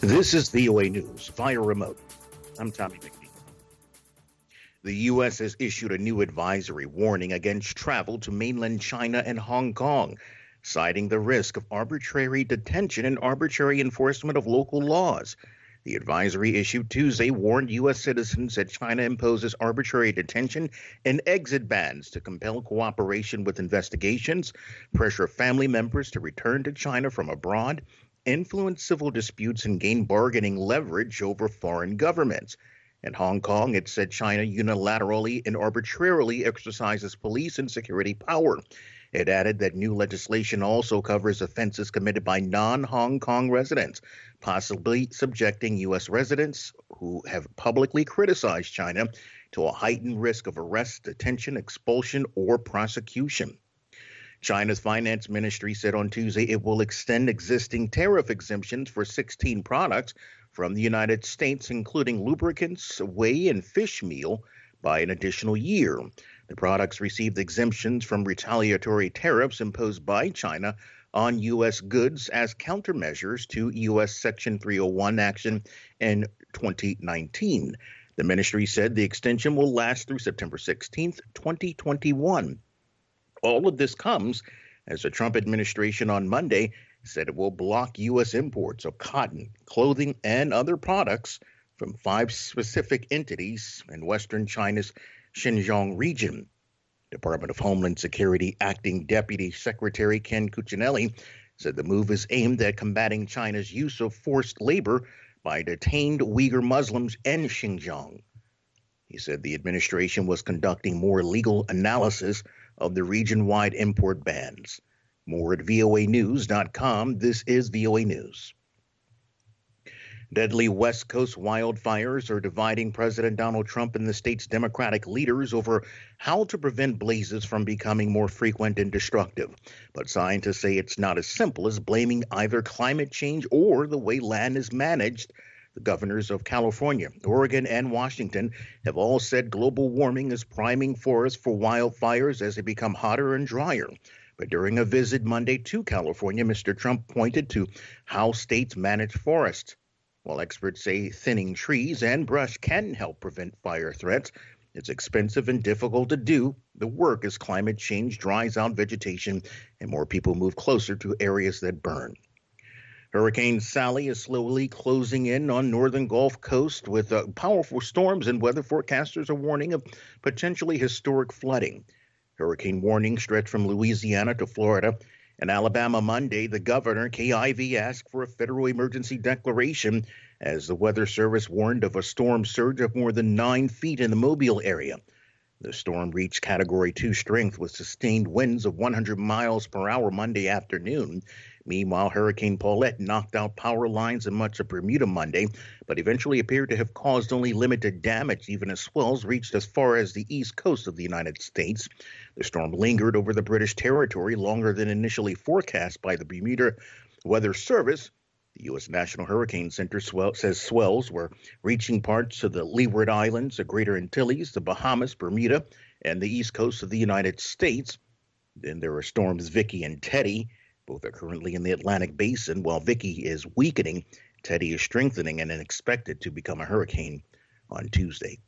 This is VOA News via remote. I'm Tommy McNeil. The U.S. has issued a new advisory warning against travel to mainland China and Hong Kong, citing the risk of arbitrary detention and arbitrary enforcement of local laws. The advisory issued Tuesday warned U.S. citizens that China imposes arbitrary detention and exit bans to compel cooperation with investigations, pressure family members to return to China from abroad, influence civil disputes, and gain bargaining leverage over foreign governments. In Hong Kong, it said China unilaterally and arbitrarily exercises police and security power. It added that new legislation also covers offenses committed by non-Hong Kong residents, possibly subjecting U.S. residents who have publicly criticized China to a heightened risk of arrest, detention, expulsion, or prosecution. China's finance ministry said on Tuesday it will extend existing tariff exemptions for 16 products from the United States, including lubricants, whey, and fish meal, by an additional year. The products received exemptions from retaliatory tariffs imposed by China on U.S. goods as countermeasures to U.S. Section 301 action in 2019. The ministry said the extension will last through September 16, 2021. All of this comes as the Trump administration on Monday said it will block U.S. imports of cotton, clothing, and other products from 5 specific entities in western China's Xinjiang region. Department of Homeland Security Acting Deputy Secretary Ken Cuccinelli said the move is aimed at combating China's use of forced labor by detained Uyghur Muslims in Xinjiang. He said the administration was conducting more legal analysis of the region-wide import bans. More at voanews.com. This is VOA News. Deadly West Coast wildfires are dividing President Donald Trump and the state's Democratic leaders over how to prevent blazes from becoming more frequent and destructive. But scientists say it's not as simple as blaming either climate change or the way land is managed. The governors of California, Oregon, and Washington have all said global warming is priming forests for wildfires as they become hotter and drier. But during a visit Monday to California, Mr. Trump pointed to how states manage forests. While experts say thinning trees and brush can help prevent fire threats, it's expensive and difficult to do the work as climate change dries out vegetation and more people move closer to areas that burn. Hurricane Sally is slowly closing in on northern Gulf Coast with powerful storms, and weather forecasters are warning of potentially historic flooding. Hurricane warnings stretch from Louisiana to Florida. In Alabama Monday, the governor, Kay Ivey, asked for a federal emergency declaration as the Weather Service warned of a storm surge of more than 9 feet in the Mobile area. The storm reached Category 2 strength with sustained winds of 100 miles per hour Monday afternoon. Meanwhile, Hurricane Paulette knocked out power lines in much of Bermuda Monday, but eventually appeared to have caused only limited damage, even as swells reached as far as the east coast of the United States. The storm lingered over the British territory longer than initially forecast by the Bermuda Weather Service. The U.S. National Hurricane Center says swells were reaching parts of the Leeward Islands, the Greater Antilles, the Bahamas, Bermuda, and the east coast of the United States. Then there are storms Vicky and Teddy. Both are currently in the Atlantic Basin. While Vicky is weakening, Teddy is strengthening and is expected to become a hurricane on Tuesday.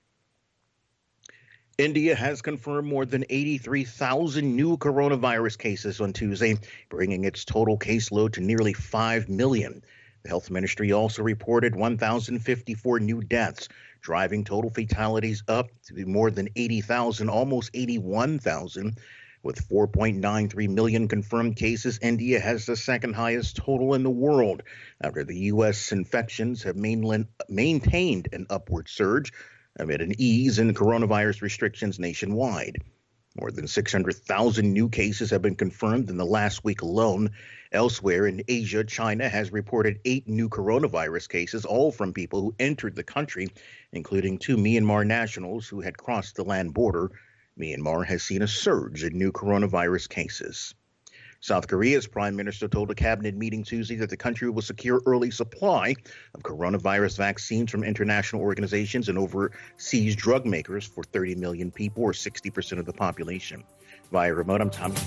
India has confirmed more than 83,000 new coronavirus cases on Tuesday, bringing its total caseload to nearly 5 million. The health ministry also reported 1,054 new deaths, driving total fatalities up to more than 80,000, almost 81,000. With 4.93 million confirmed cases, India has the second highest total in the world after the U.S. infections have maintained an upward surge amid an ease in coronavirus restrictions nationwide. More than 600,000 new cases have been confirmed in the last week alone. Elsewhere in Asia, China has reported 8 new coronavirus cases, all from people who entered the country, including 2 Myanmar nationals who had crossed the land border. Myanmar has seen a surge in new coronavirus cases. South Korea's prime minister told a cabinet meeting Tuesday that the country will secure early supply of coronavirus vaccines from international organizations and overseas drug makers for 30 million people, or 60% of the population. Via remote, I'm Tom.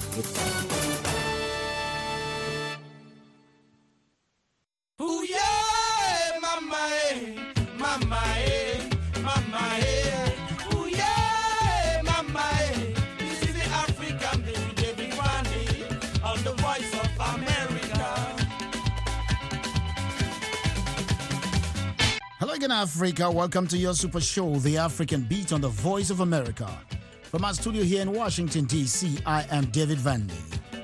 Ooh, yeah, Reggae Africa, welcome to your super show, The African Beat on the Voice of America. From our studio here in Washington, D.C., I am David Vandy.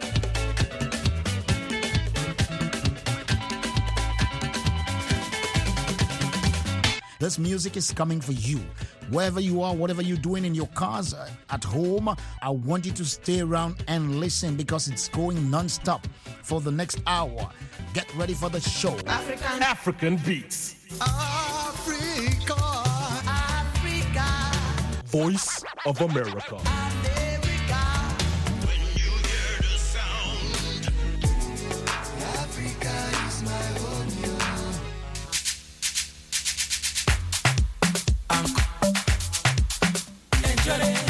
This music is coming for you. Wherever you are, whatever you're doing in your cars, at home, I want you to stay around and listen because it's going non-stop for the next hour. Get ready for the show. African Beats. Africa. Voice of America. When you hear the sound, Africa is my home. Enjoy it.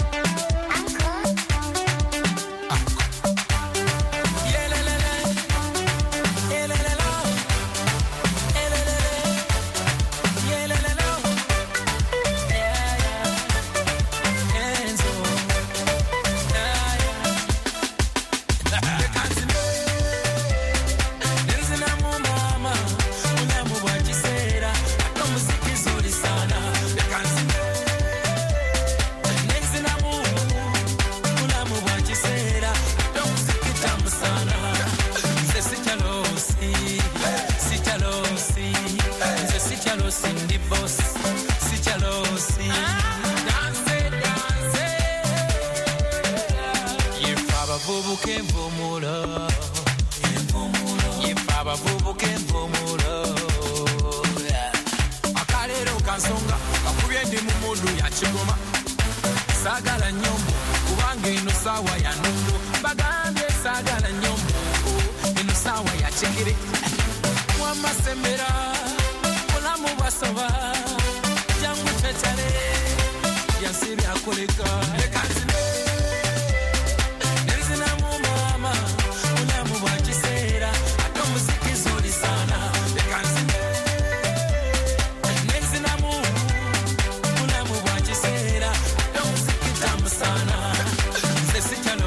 Sagala nyombo kubange ino sawa ya nundu bagambe sagala nyombo ino sawa ya chekiri wamasembera mulamu basoba jangu chachale yansiri akoleka lekanzine nenzina mu mama mulamu bwakisera atomuziki zuri sana lekanzine nenzina mu mulamu bwakisera sana nze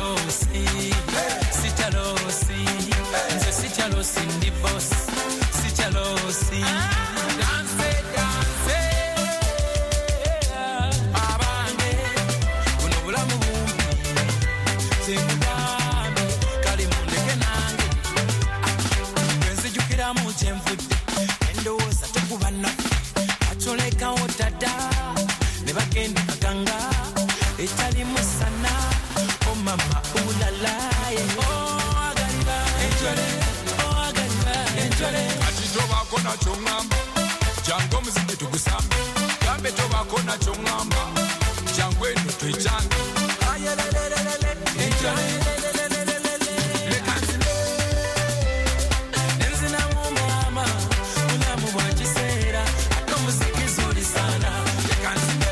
sichalosi ndi boss sichalosi dance abange buno bulamu bumbi zinkugambe kali mundeke nange gwenzijukiramu kyenvudde endowooza tekuba naffe atolekawo dada ne bagenda kaganga etali musana oh mama ulala oh agaliba enjole ati tobako na chongamba jango muziki tugusambe gambe tobako na chongamba jango eno twechange ayelelelele enjole lekanzile nenzina mu mama ulamu bwakisera atomuziki zuri sana lekanzile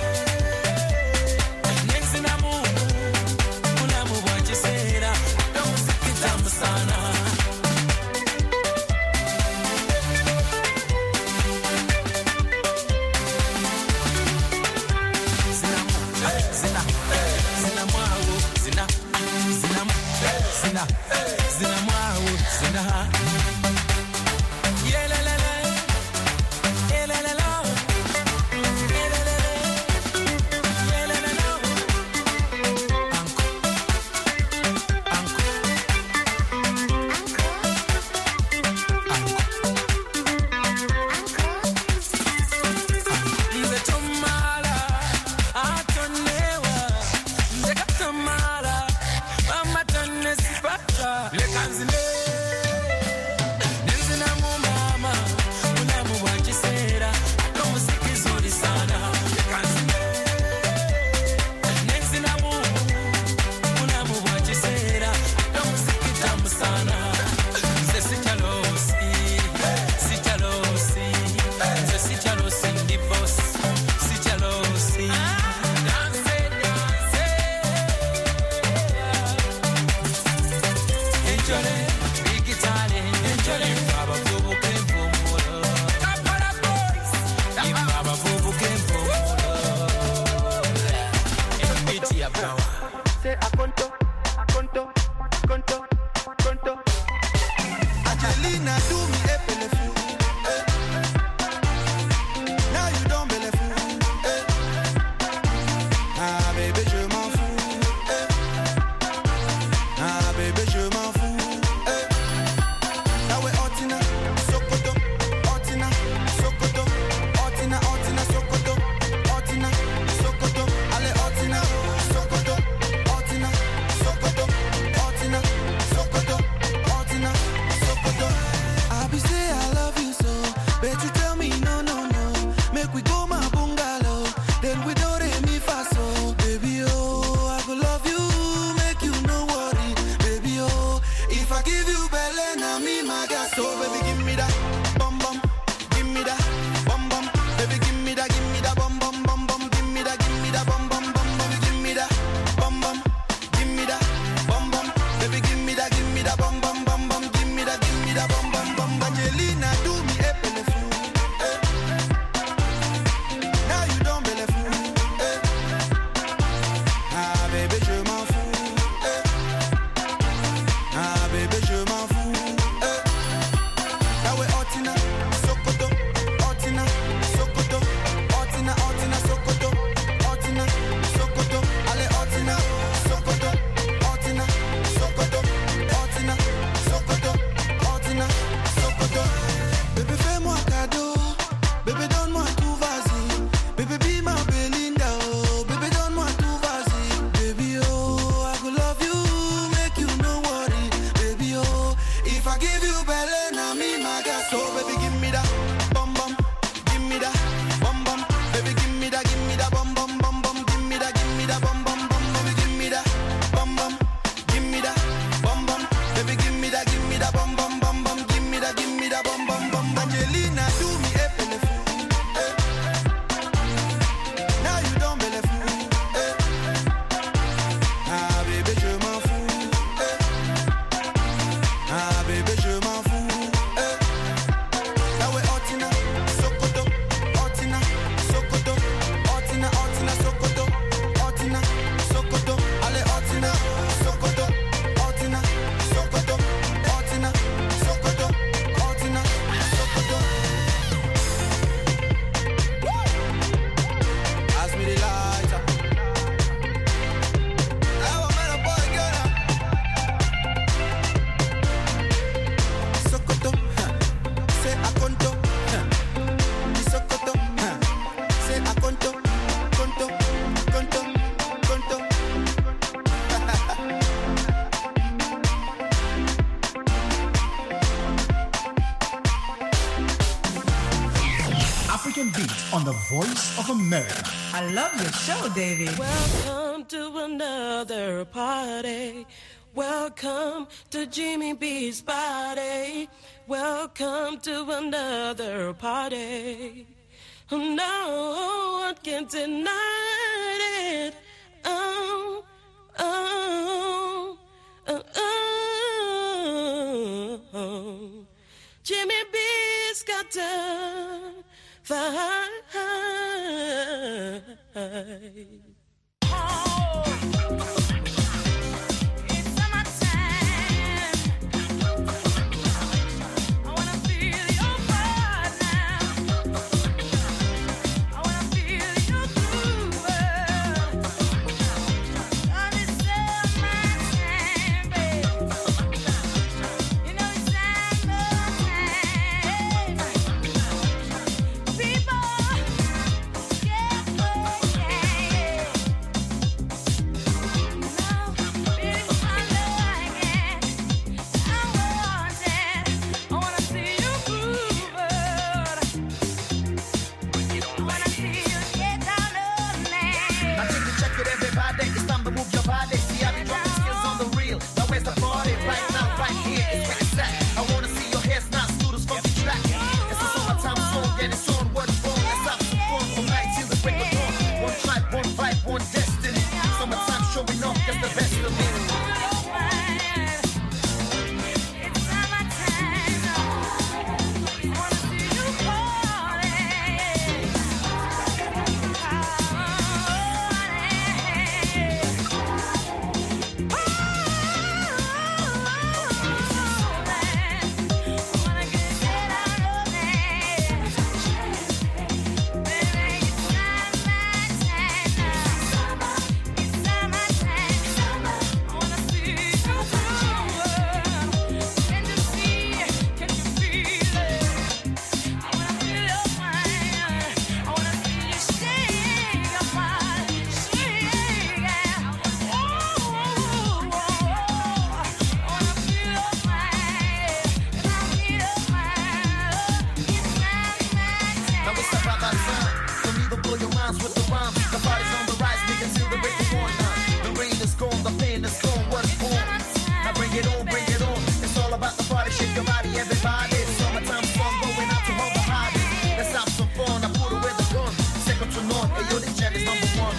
my girl. So baby, give me that bum bum, give me that bum bum. Baby, give me that bum bum bum bum. Give me that bum bum bum bum. Give me that bum bum, give me that bum bum. Baby, give me that bum bum bum bum. Give me that bum bum bum. Angelina, do me a telephone. Now you don't believe me. Ah baby, je m'en fous. Ah baby, je m'en fous. Now we Otina, Sokoto, Otina, Sokoto, Otina, Otina, Sokoto, Otina, Sokoto, allez Otina, Sokoto, Otina, Sokoto, Otina, Sokoto, Otina, Sokoto. Bébé fais-moi cadeau, bébé donne-moi tout, vas-y. Bébé be my Belinda, oh, bébé donne-moi tout, vas-y. Baby oh, I could love you, make you no worry. Baby oh, if I give you belly, now me my girl. So baby give me that bum bum, give me that bum bum. Baby give me that bum bum bum bum. Give me that bum bum bum. Baby give me that bum bum, give me that bum bum. Baby give me that bum bum bum bum. Give me that bum bum bum. Angelina, do me a telephone. Now you don't believe me. Ah bébé, je m'en fous. Ah bébé, je m'en fous. Now we Otina, Sokoto, Otina, Sokoto, Otina, Otina, Sokoto, Otina, Sokoto, allez Otina, Sokoto, Otina, Sokoto, Otina, Sokoto, Otina, Sokoto. Pass me the lighter. I want me a boy girl. Sokoto, say a conto. Di Sokoto, say a conto, conto, conto, conto. African Beat on the Voice of America. I love your show, Davey. Welcome to another party. Welcome to Jimmy B's party. Welcome to another party. No one can deny it. Oh, oh, oh, oh. Jimmy B's got to fight. It's summertime. I wanna feel your body now. I wanna feel your groove. And it's summertime, babe. You know it's summertime. People get away. Bring it on, it's all about the party, shake your body, everybody. everybody. Summertime sun going out to all the hotties. Let's have some fun. I put away the gun. Second to none. Hey, yo, the jet is number one.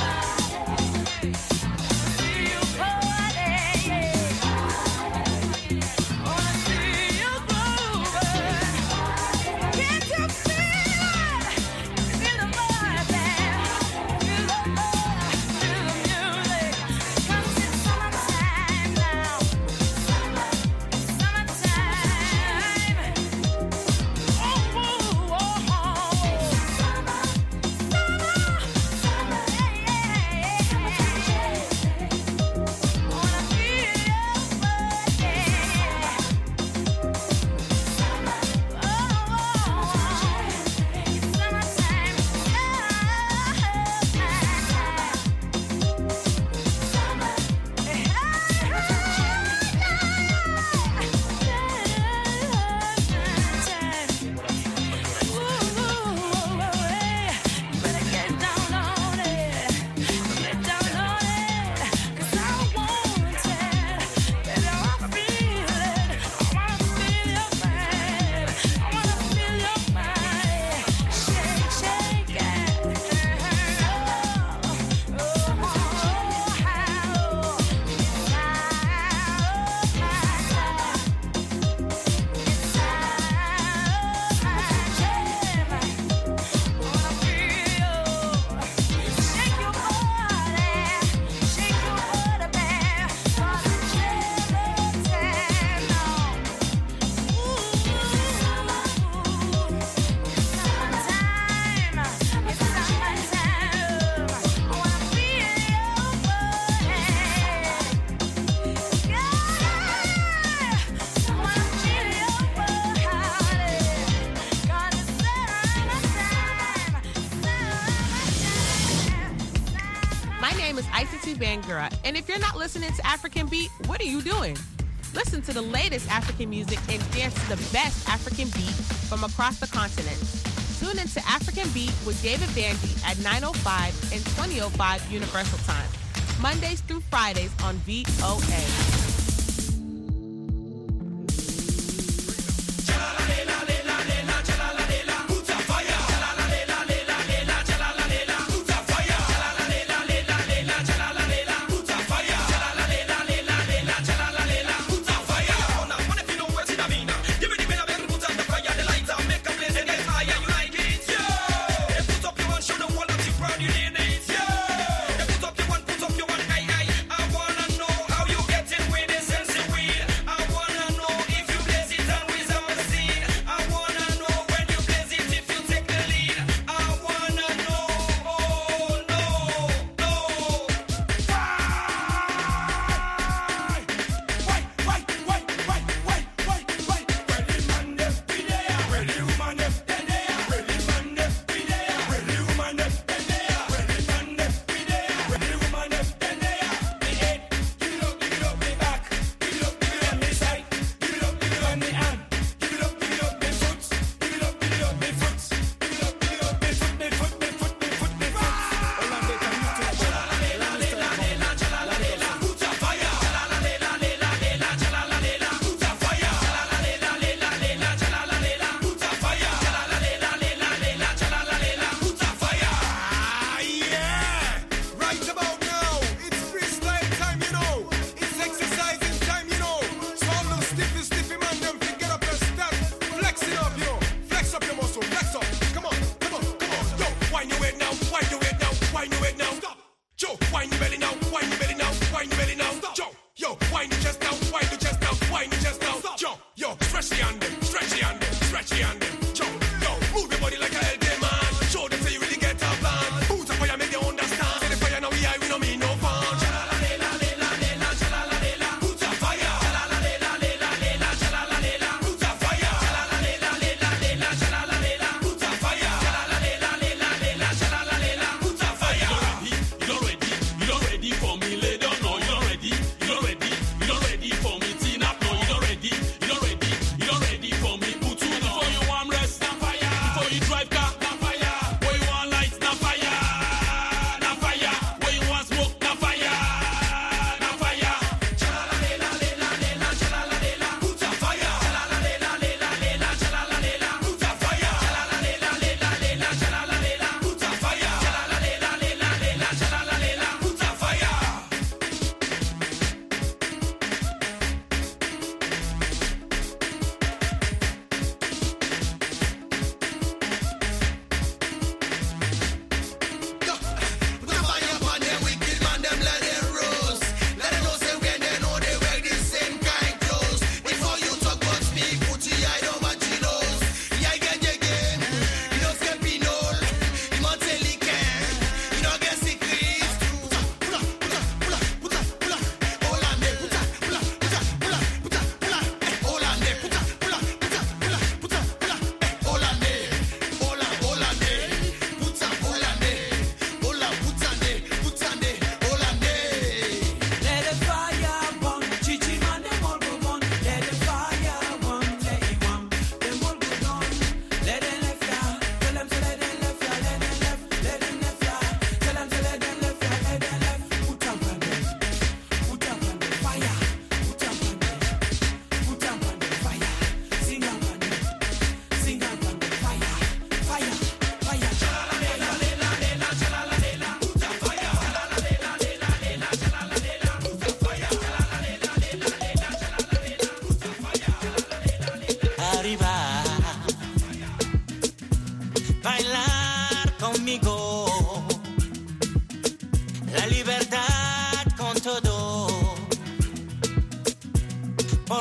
Bangura. And if you're not listening to African Beat, what are you doing? Listen to the latest African music and dance to the best African beat from across the continent. Tune into African Beat with David Bandy at 9:05 and 20:05 Universal Time, Mondays through Fridays on VOA. Put up your one, I wanna know how you getting with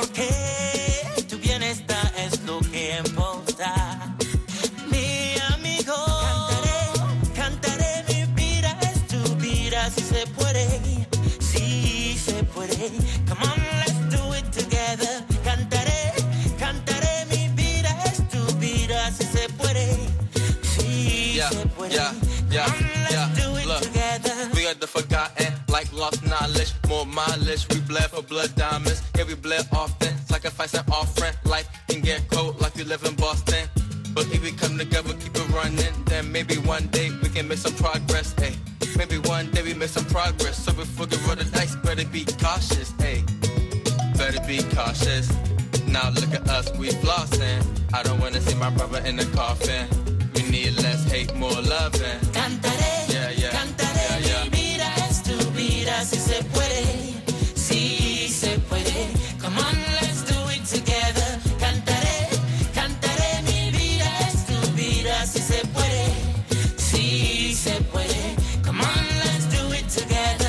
porque tu bienestar es lo que importa. Mi amigo, cantaré, mi vida es tu vida, si se puede, si se puede. Come on, let's do it together. Cantaré, mi vida es tu vida, si se puede, si se puede. Come on, let's do it together. We are the forgotten, like lost knowledge, more mileage. We bled for blood diamonds, yeah, we bled often. Sacrifice and offering, life can get cold like we live in Boston. But if we come together, keep it running, then maybe one day we can make some progress, hey. Maybe one day we make some progress, so before we roll the dice, better be cautious, hey. Better be cautious. Now look at us, we flossing. I don't wanna see my brother in the coffin. We need less hate, more loving. Cantaré, mi vida es tu vida, si se puede, si se puede. Come on, let's do it together. Cantaré, mi vida es tu vida, si se puede, si se puede. Come on, let's do it together.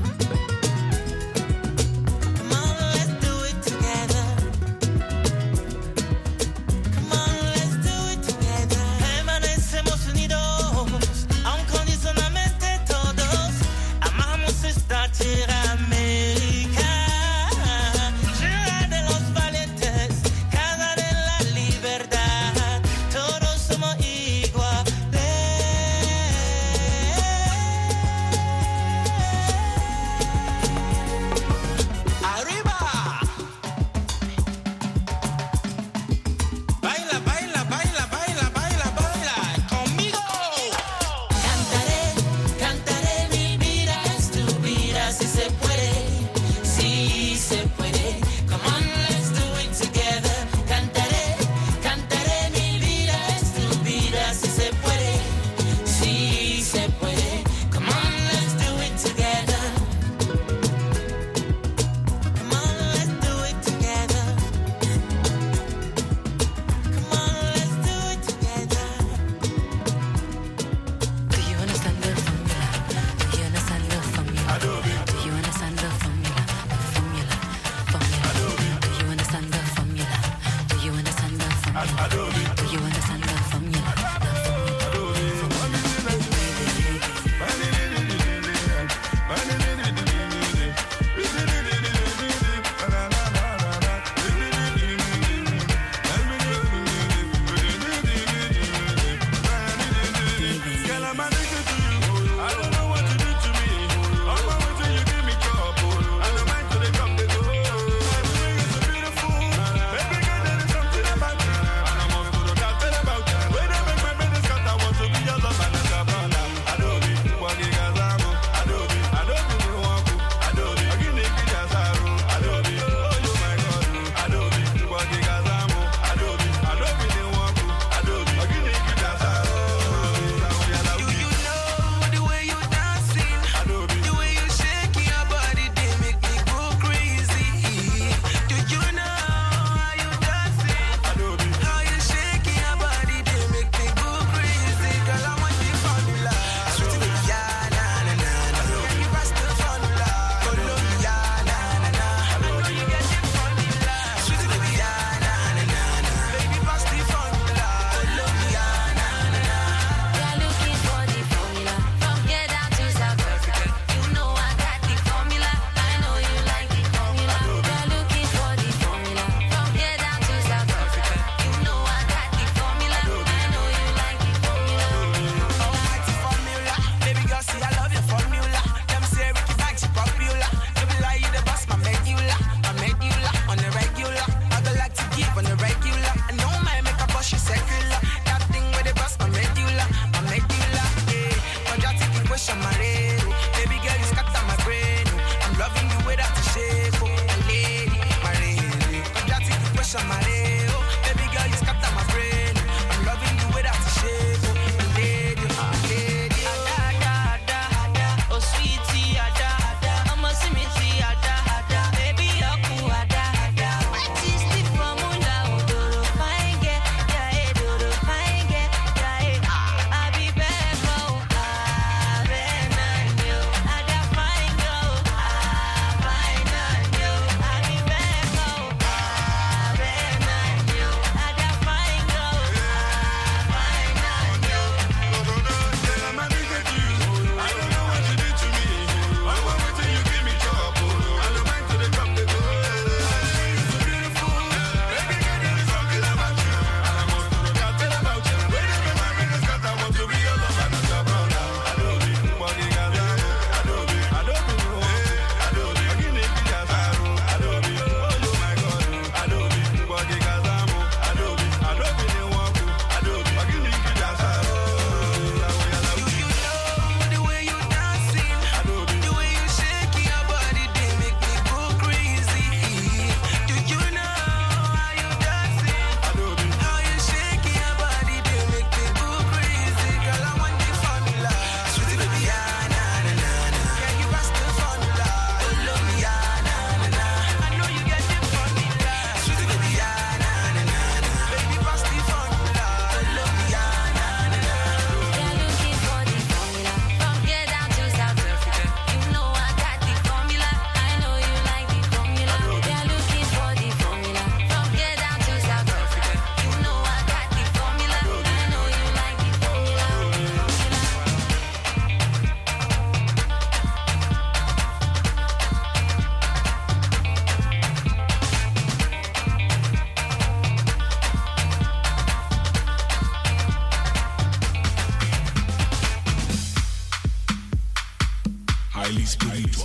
Come on, let's do it together. Come on, let's do it together. Permanecemos unidos, aun con spiritual.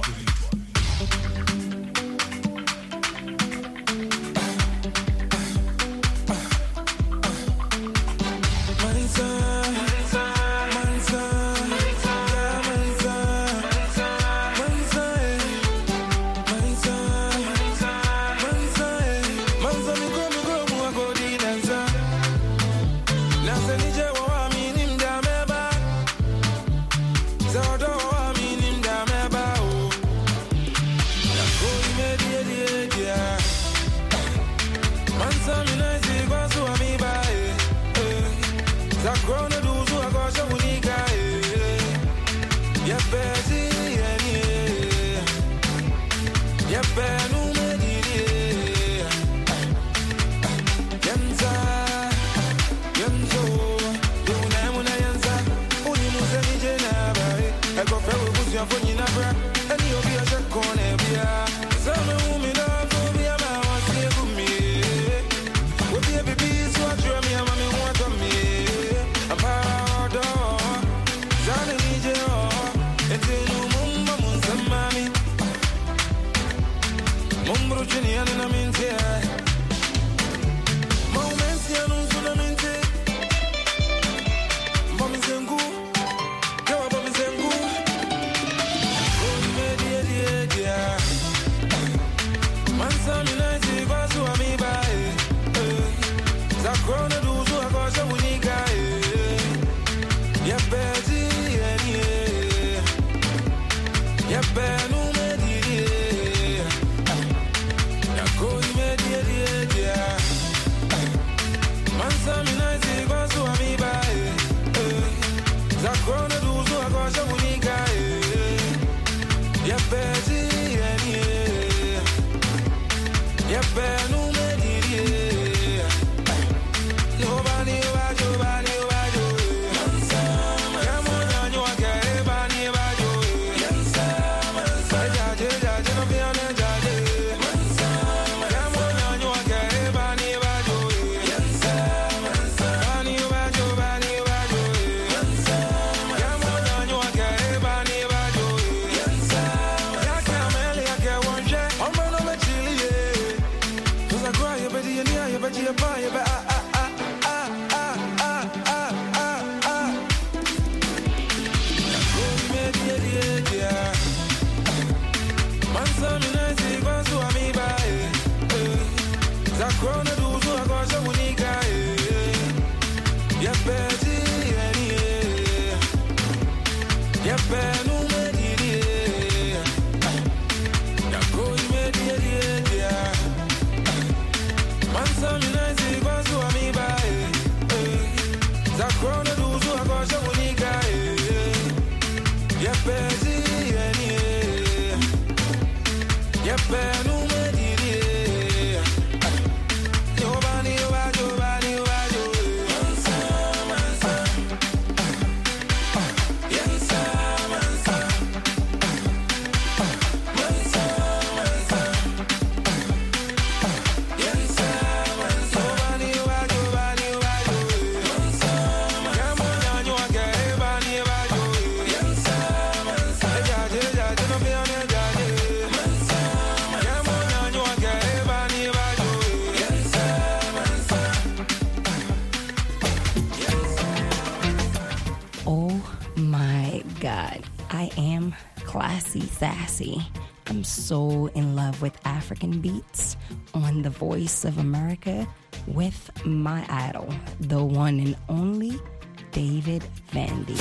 Sassy. I'm so in love with African beats on the Voice of America with my idol, the one and only David Vandy.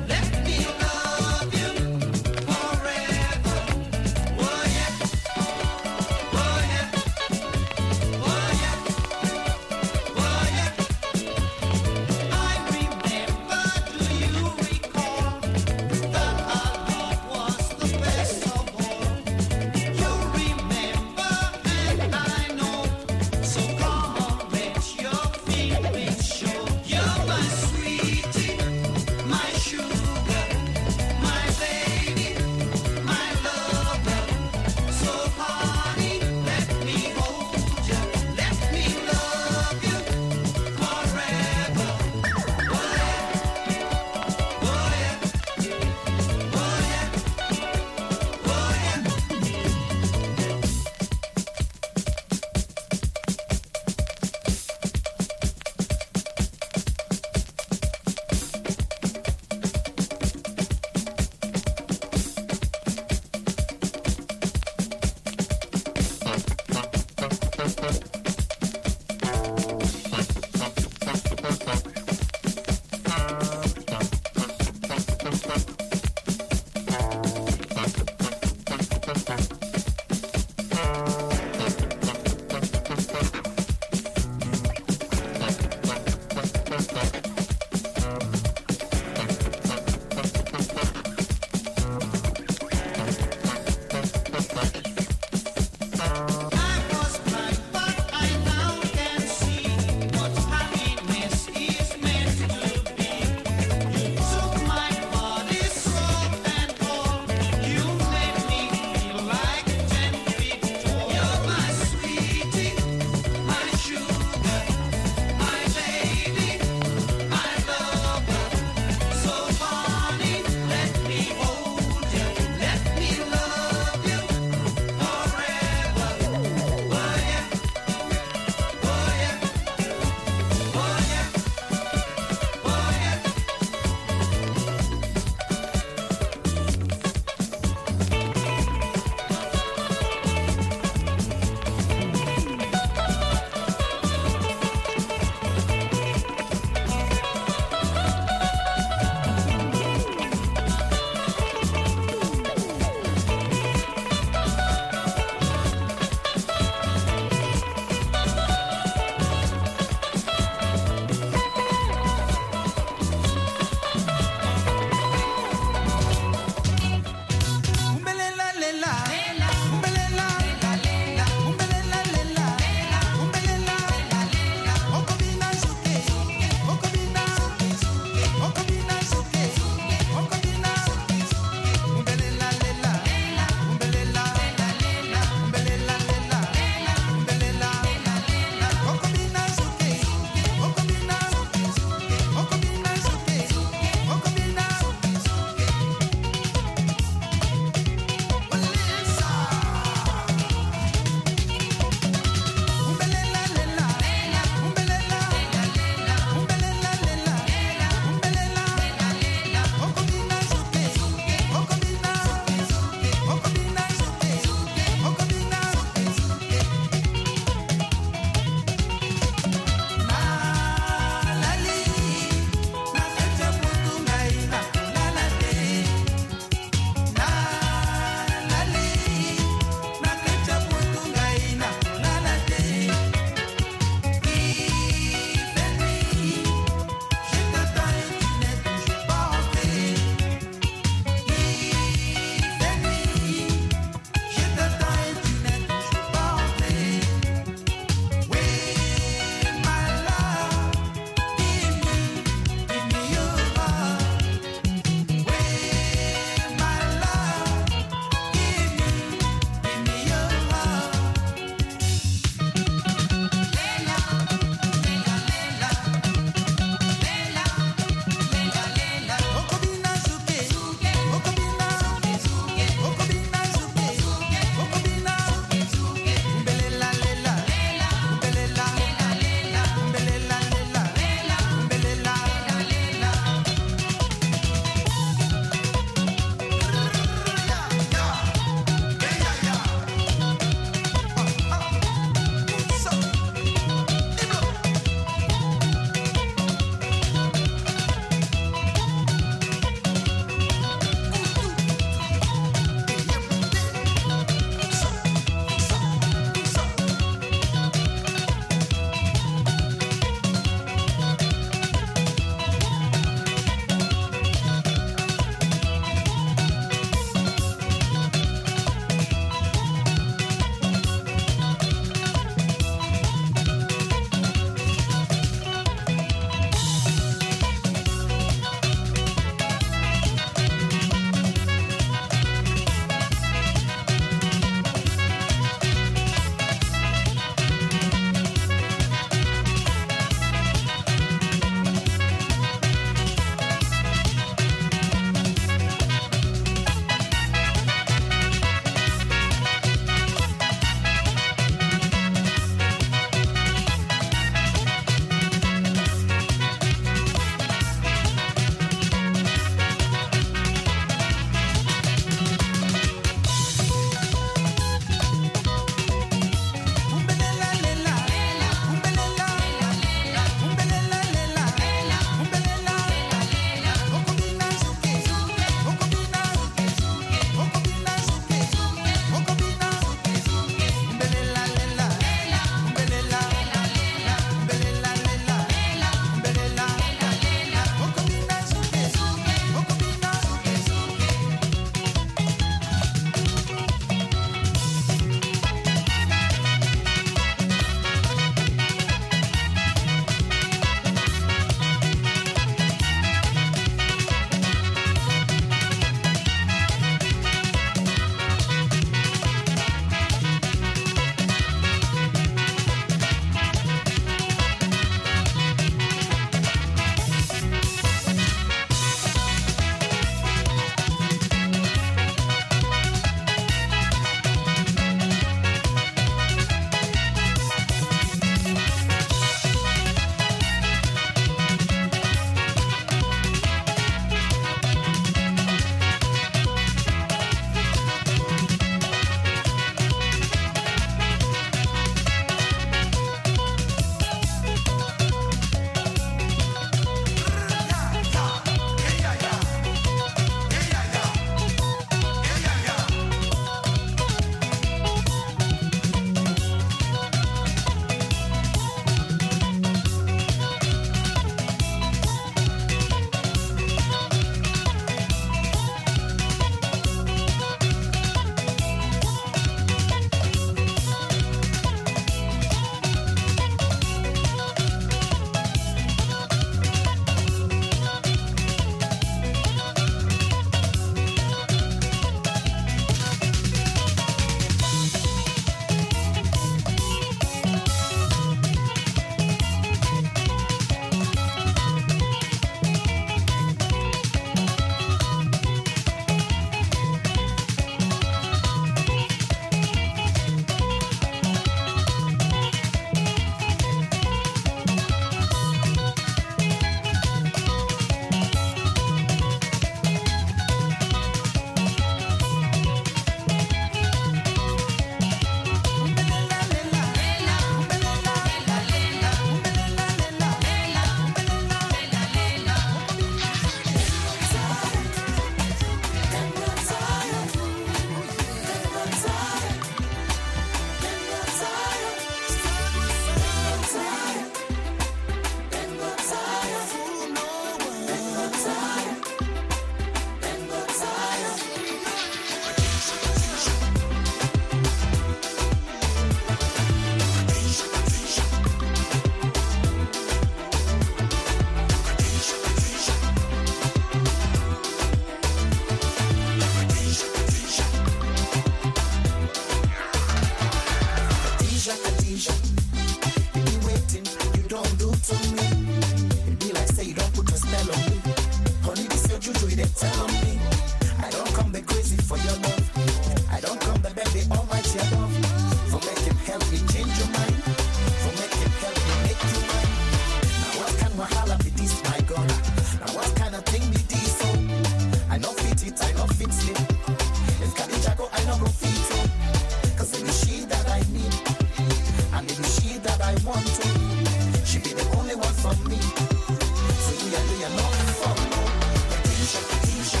beg the Almighty above for make him help me change your mind, for make him help me make you mine. Now what kind of wahala be this, my God? Now what kind of thing be this? So I know fit it, I know fit sleep. If Khadija go, I know go fit it. Cause it is she that I need, and it is she that I want to. She be the only one for me. So do you know for no? Khadija, Khadija.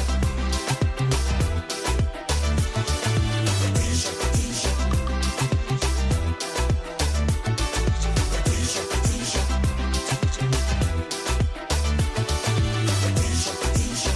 Khadija, Khadija. Khadija, Khadija. Khadija, Khadija.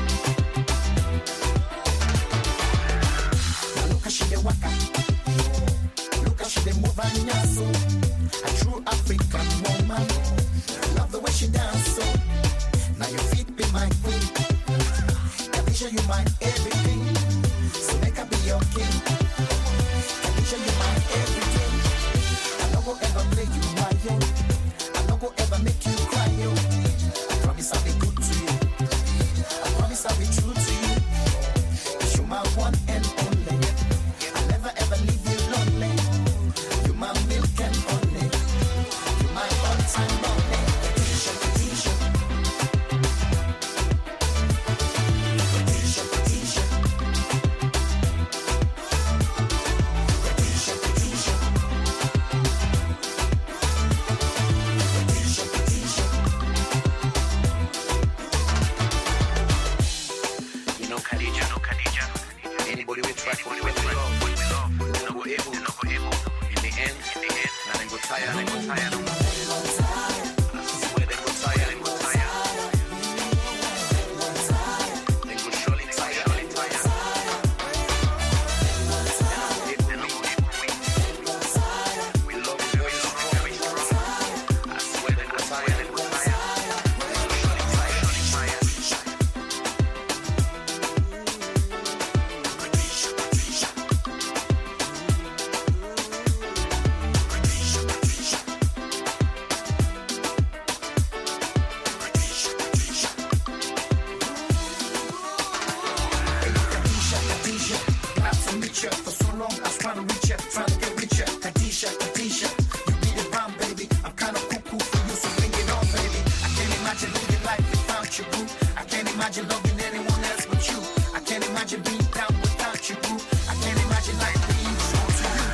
Now look how she dey waka. Look how she dey move her nyaso. A true African woman. Love the way she dance so. Now your feet be my queen. Khadija, you my everything. So make her be your king. Khadija, you my everything. I no go ever make you cry, yo. I no go ever make you cry, yo. I promise I'll be good to you. I promise I'll be true to you. Cause you're my one and only. I'll never ever leave you lonely. You're my milk and honey. You're my all-time money. Khadija, Khadija. Khadija, Khadija. Khadija, Khadija. Khadija, Khadija. You know Khadija, anybody will try, anybody will try. They no go able. In the end, now they go tired. I swear they go tired. They go surely tired. They no go able. We love you very strong. I swear they go tired. They go surely tired. Khadija, Khadija. Glad to meet you. For so long I was trying to reach you, trying to get richer. Khadija, Khadija. You be the bomb, baby. I'm kind of cuckoo for you, so bring it on, baby. I can't imagine living life without you, boo. I can't imagine loving anyone else but you. I can't imagine being down without you, boo. I can't imagine life being true to you.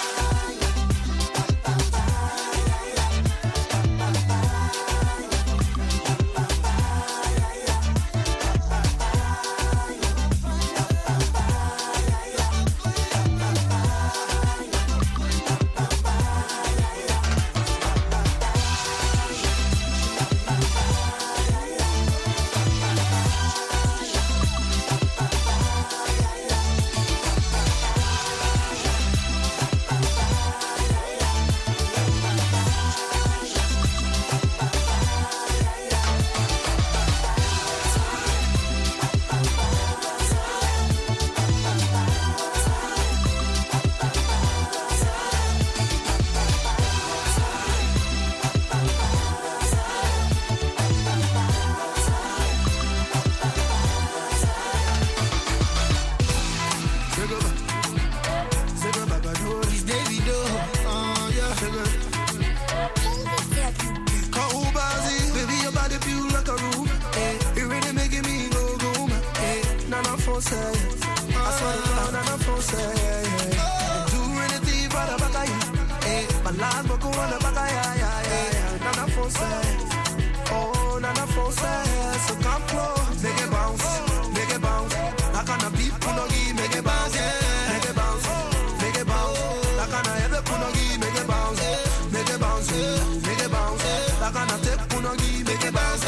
It's Davido, yeah. Baby, your body feel like a room. It really making me go, man. Nana Fonse, I swear to God, Nana Fonse. Do anything for the back, my last book on the back, Nana Fonse. Oh, Nana Fonse. So come close, make it bounce. I can't beat Punogi, make it bounce, make it bounce. I can't ever Punogi, make it bounce. I can't take Punogi, make it bounce.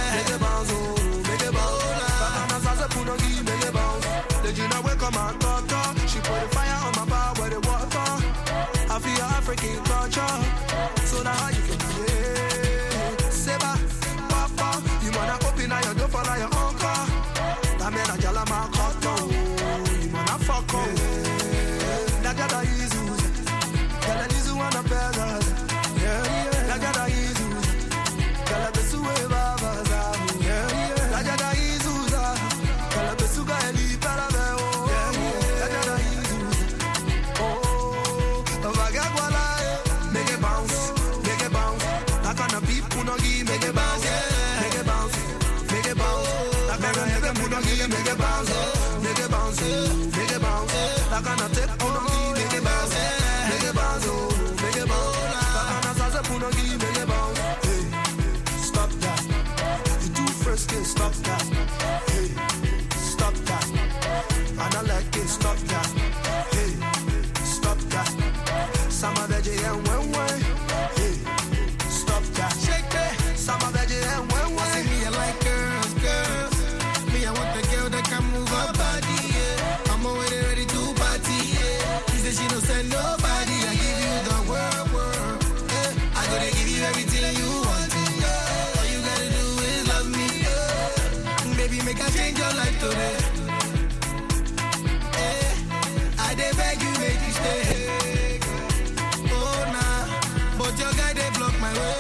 I can't say Punogi, make it bounce. Did you know where come my daughter? She put the fire on my bar where the water. I feel African culture, so now how you can do it. Seba, Papa, you wanna open up your door for like your uncle. That man a jala ma koto, you wanna fuck up. That gada izu, gala izu wanna pega. That gada izu, gala besu e baba zamu. That gada izu, gala besu ga eli para beo. That gada izu, make you stay. Oh nah, but your guy they block my way.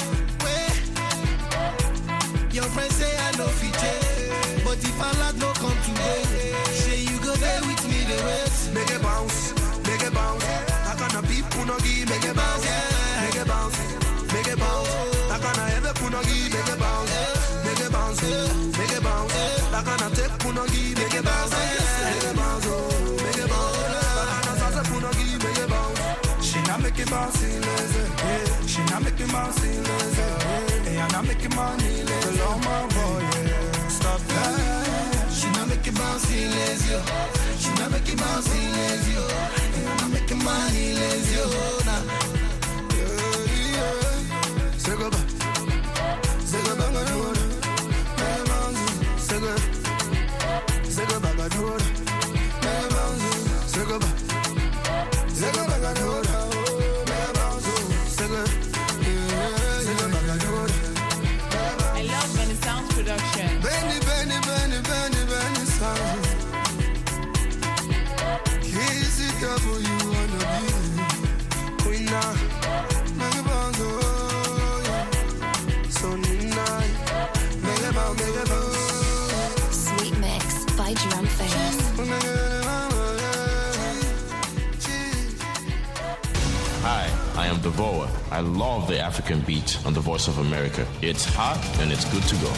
Your friends say I know feature, but if I like no come today, say you go there with me the rest. Make it bounce, make it bounce. I can't people no give, make it bounce, make it bounce, make it bounce. I can't ever put no give, make it bounce, make it bounce, make it bounce. I can't take put no give, make it bounce, make it bounce, make it bounce. I can't put no give, make it bounce. She not make it bounce, she not make it bounce, hey, I'm not making money, let's go, my boy, yeah. Stop that. She not making bounce, lazy, she not making bounce, lazy, hey, I'm not making money, lazy, nah. Say go back, say go back, I do it. Say go back, I do it. Say go back, say go back, I do it. I love Benny Sounds production. Benny, Benny, Benny, Benny, Benny Sounds. Easy couple, you wanna be queen now. Make a bounce, oh yeah. So nice. Make a bounce, make a bounce. Sweet Mix by Drum Face. Hi, I am Devoa. I love the African beat on the Voice of America. It's hot and it's good to go.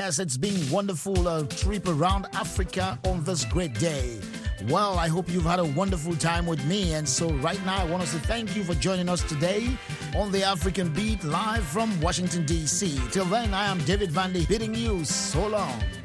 Yes, it's been wonderful trip around Africa on this great day. Well, I hope you've had a wonderful time with me. And so right now, I want to say thank you for joining us today on the African Beat live from Washington, D.C. Till then, I am David Vandy bidding you so long.